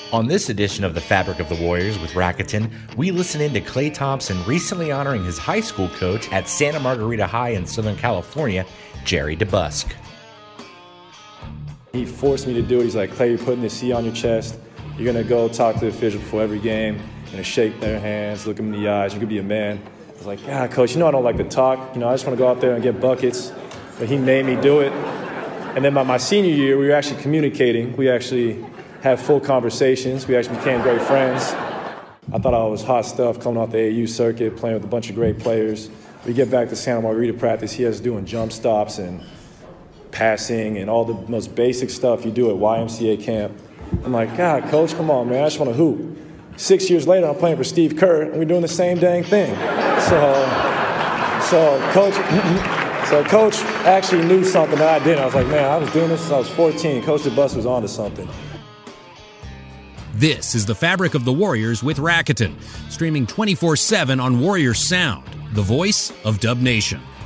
On this edition of The Fabric of the Warriors with Rakuten, we listen in to Klay Thompson recently honoring his high school coach at Santa Margarita High in Southern California, Jerry DeBusk. He forced me to do it. He's like, Klay, you're putting this C on your chest. You're going to go talk to the official before every game. You're going to shake their hands, look them in the eyes. You're going to be a man. I was like, God, Coach, I don't like to talk. I just want to go out there and get buckets. But he made me do it. And then by my senior year, we were actually communicating. We actually had full conversations. We actually became great friends. I thought I was hot stuff coming off the AAU circuit, playing with a bunch of great players. We get back to Santa Margarita practice. He has us doing jump stops and passing and all the most basic stuff you do at YMCA camp. I'm like, God, Coach, come on, man. I just want to hoop. 6 years later, I'm playing for Steve Kerr, and we're doing the same dang thing. So Coach actually knew something that I didn't. I was like, man, I was doing this since I was 14. Coach DeBusk was on to something. This is The Fabric of the Warriors with Rakuten, streaming 24/7 on Warriors Sound, the voice of Dub Nation.